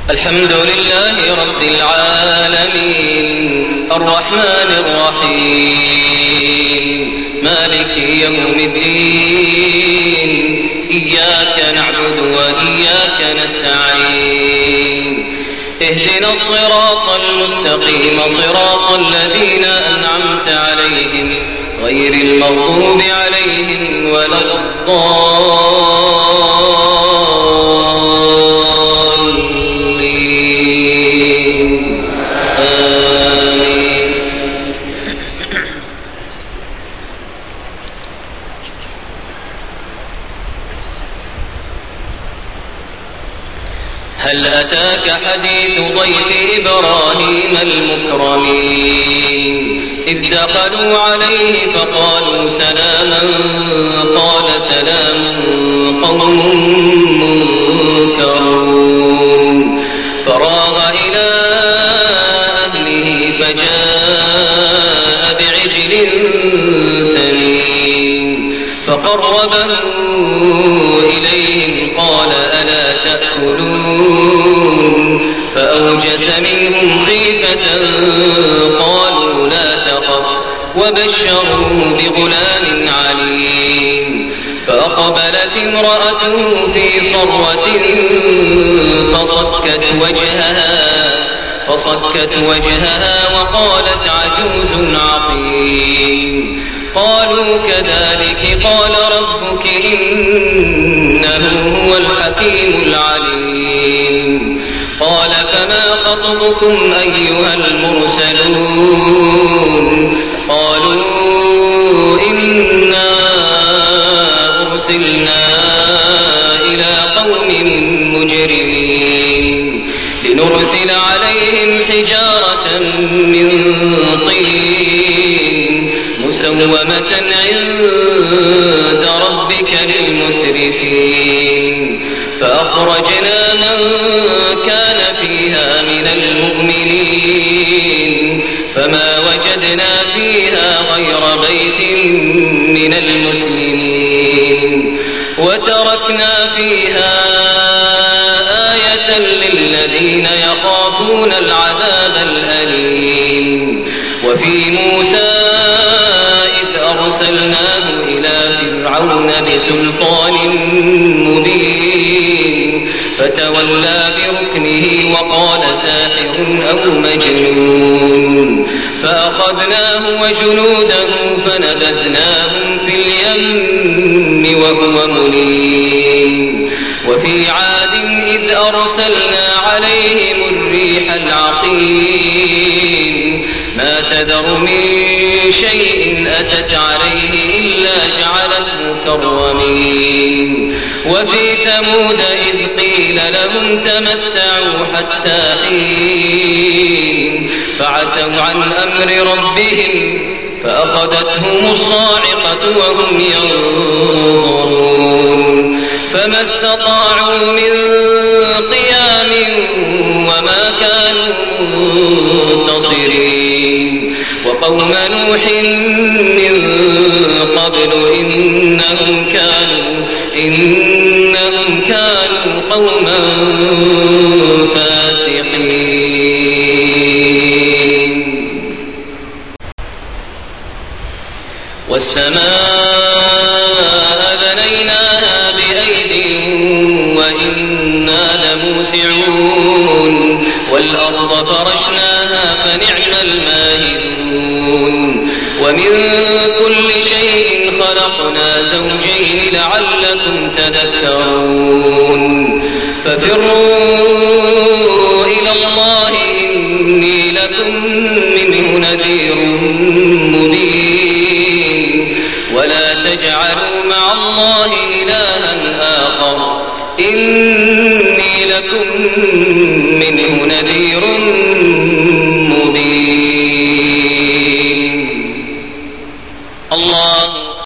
الحمد لله رب العالمين الرحمن الرحيم مالك يوم الدين إياك نعبد وإياك نستعين اهدنا الصراط المستقيم صراط الذين أنعمت عليهم غير المغضوب عليهم ولا الضالين آمين. هل أتاك حديث ضيف إبراهيم المكرمين إذ دخلوا عليه فقالوا سلاما قال سلام قوم منكرون فراغ إلى أهله فجاء بعجل سمين فقربه إليهم قال ألا تأكلون فأوجس منهم خيفة قالوا لا تخف وبشروه بغلام عليم فأقبلت امرأته في صرة فصكت وجهها وقالت عجوز عقيم قالوا كذلك قال ربك إنه هو الحكيم العليم قال فما خطبكم أيها المرسلون قالوا إنا أرسلنا إلى قوم مجرمين لنرسل عليهم حجارة من طين مسومة عند ربك للمسرفين فأخرجنا من كان فيها من المؤمنين فما وجدنا فيها غير بيت من المسلمين وتركنا فيها آية للذين يخافون العذاب الأليم وفي موسى إذ أرسلناه إلى فرعون بسلطان مبين فتولى بركنه وقال ساحر أو مجنون فأخذناه وجنوده فنبذناهم في اليم وهو مليم وفي عاد إذ أرسلنا عليهم الريح العقيم ما تذر من شيء أتت عليه إلا جعلته كالرميم وفي ثمود إذ قيل لهم تمتعوا حتى حين فعتوا عن أمر ربهم فأخذتهم الصاعقة وهم ينظرون فما استطاعوا من قيام وما كانوا منتصرين وقوم نوح من قبل إنهم كانوا قوما فاسقين والسماء بنيناها بأيد وإنا لموسعون والأرض فرشناها فنعم الماهدون ومن كل شيء خلقنا زوجين لعلكم تذكرون ففروا إلى الله إني لكم منه نذير مبين ولا تجعلوا مع الله إلها آخر إني لكم منه نذير